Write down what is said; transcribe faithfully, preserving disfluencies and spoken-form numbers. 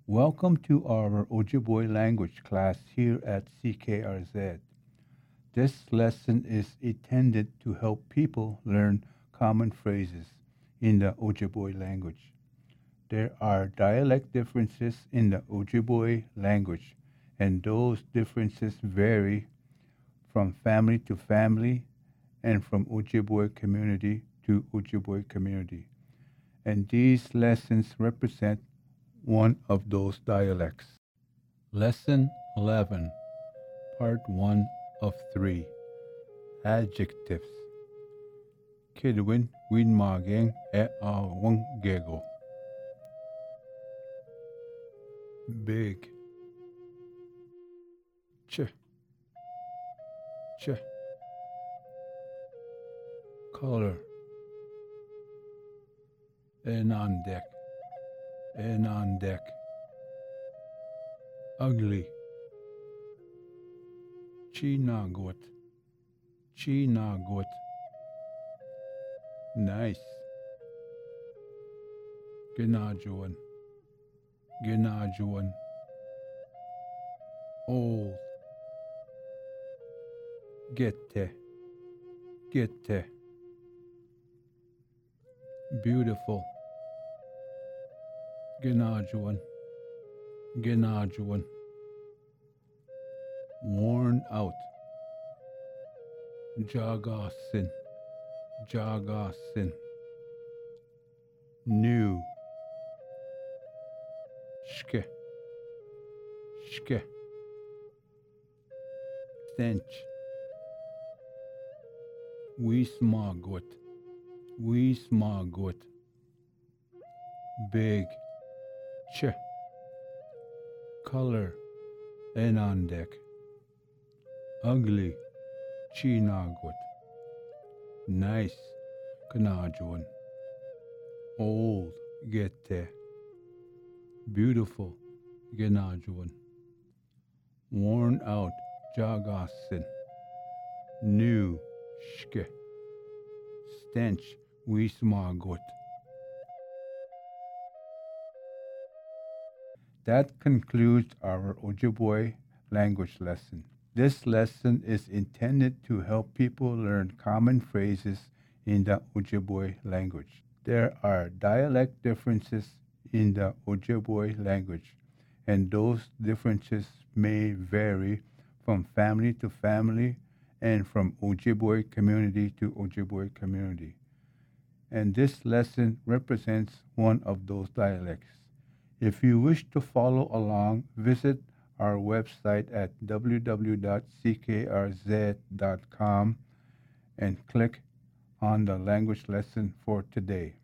Welcome to our Ojibwe language class here at C K R Z. This lesson is intended to help people learn common phrases in the Ojibwe language. There are dialect differences in the Ojibwe language, and those differences vary from family to family and from Ojibwe community to Ojibwe community. And these lessons represent one of those dialects. Lesson eleven, Part one of three. Adjectives. Kidwin winmageng e awang gego. Big. Ch. Ch. Color. En on deck. En on deck. Ugly. Chinagot. Chinagot. Nice. Ginajuan. Ginajuan. Old. Gette. Gette. Beautiful. Ginajuan. Ginajuan. Worn out. Jagasin. Jagasin. New. Shke. Shke. Stench. Wismagot. Wismagot. Big. Ch. Color. Enandek. Ugly. Chinagot. Nice. Kanajuan. Old. Gete. Beautiful. Genajuan. Worn out. Jagasin. New. Shke. Stench. Wismagot. That concludes our Ojibwe language lesson. This lesson is intended to help people learn common phrases in the Ojibwe language. There are dialect differences in the Ojibwe language, and those differences may vary from family to family and from Ojibwe community to Ojibwe community. And this lesson represents one of those dialects. If you wish to follow along, visit our website at w w w dot c k r z dot com and click on the language lesson for today.